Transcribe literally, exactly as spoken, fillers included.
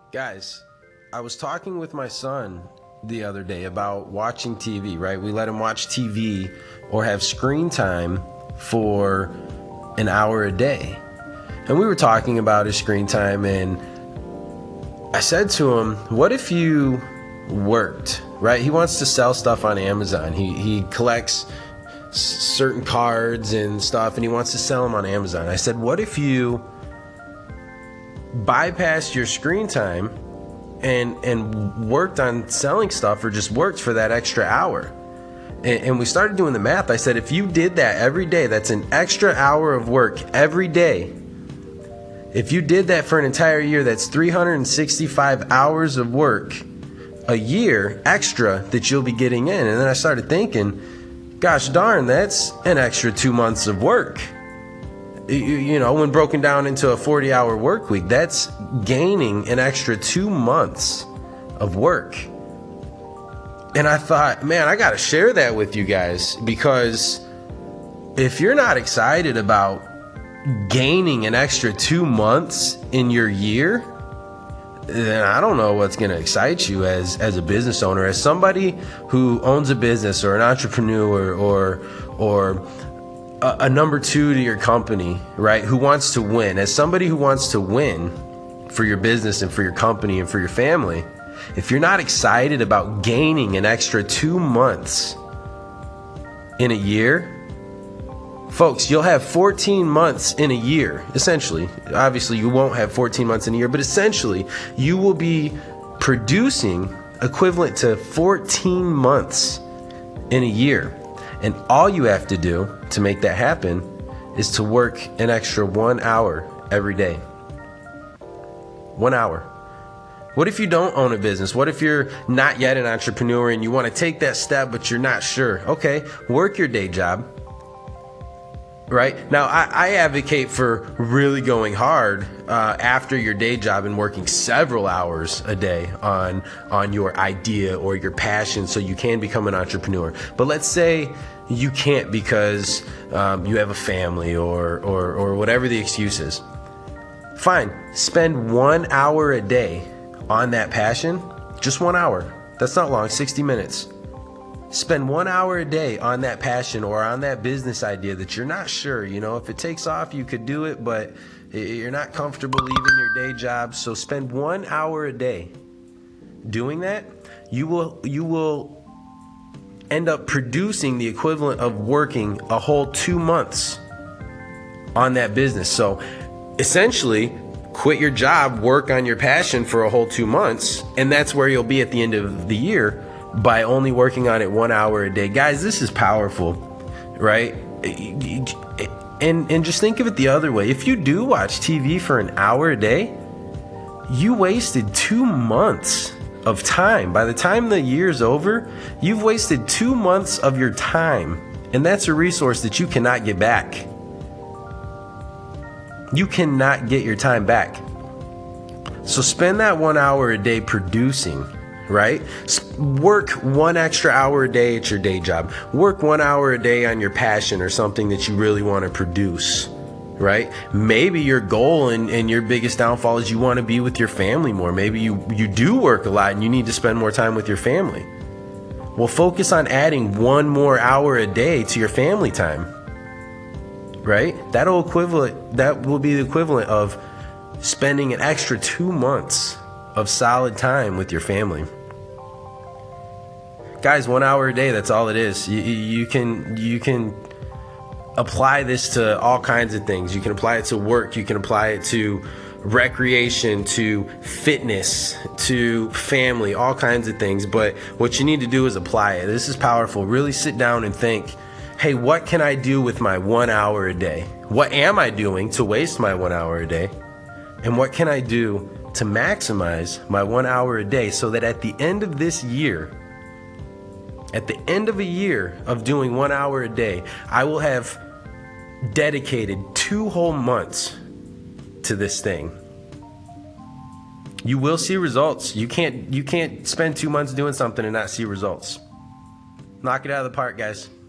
Guys, I was talking with my son the other day about watching T V, right? We let him watch T V or have screen time for an hour a day. And we were talking about his screen time, and I said to him, what if you worked, right? He wants to sell stuff on Amazon. He, he collects s- certain cards and stuff, and he wants to sell them on Amazon. I said, what if you bypassed your screen time and and worked on selling stuff, or just worked for that extra hour? And, and we started doing the math. I said, if you did that every day, that's an extra hour of work every day. If you did that for an entire year, that's three hundred sixty-five hours of work a year extra that you'll be getting in. And then I started thinking, gosh darn, that's an extra two months of work. You, you know, when broken down into a forty hour work week, that's gaining an extra two months of work. And I thought, man, I got to share that with you guys, because if you're not excited about gaining an extra two months in your year, then I don't know what's going to excite you as, as a business owner, as somebody who owns a business, or an entrepreneur, or, or a, a number two to your company, right? Who wants to win. As somebody who wants to win for your business and for your company and for your family, if you're not excited about gaining an extra two months in a year, folks, you'll have fourteen months in a year, essentially. Obviously, you won't have fourteen months in a year, but essentially, you will be producing equivalent to fourteen months in a year. And all you have to do to make that happen is to work an extra one hour every day. One hour. What if you don't own a business? What if you're not yet an entrepreneur and you want to take that step, but you're not sure? Okay, work your day job. Right? Now, I, I advocate for really going hard uh, after your day job and working several hours a day on, on your idea or your passion, so you can become an entrepreneur. But let's say you can't because um, you have a family, or, or, or whatever the excuse is. Fine. Spend one hour a day on that passion. Just one hour. That's not long, sixty minutes. Spend one hour a day on that passion or on that business idea that you're not sure. You know, if it takes off, you could do it, but you're not comfortable leaving your day job. So spend one hour a day doing that. You will, you will end up producing the equivalent of working a whole two months on that business. So essentially, quit your job, work on your passion for a whole two months, and that's where you'll be at the end of the year, by only working on it one hour a day. Guys, this is powerful, right? And and just think of it the other way. If you do watch T V for an hour a day, you wasted two months of time. By the time the year's over, you've wasted two months of your time, and that's a resource that you cannot get back. You cannot get your time back. So spend that one hour a day producing, right? Work one extra hour a day at your day job. Work one hour a day on your passion or something that you really want to produce, right? Maybe your goal and, and your biggest downfall is you want to be with your family more. Maybe you, you do work a lot and you need to spend more time with your family. Well, focus on adding one more hour a day to your family time, right? That'll equivalent, that will be the equivalent of spending an extra two months of solid time with your family. Guys, one hour a day, that's all it is. You, you can you can apply this to all kinds of things. You can apply it to work. You can apply it to recreation, to fitness, to family, all kinds of things. But what you need to do is apply it. This is powerful. Really sit down and think, hey, what can I do with my one hour a day? What am I doing to waste my one hour a day? And what can I do to maximize my one hour a day, so that at the end of this year, at the end of a year of doing one hour a day, I will have dedicated two whole months to this thing. You will see results. You can't, you can't spend two months doing something and not see results. Knock it out of the park, guys.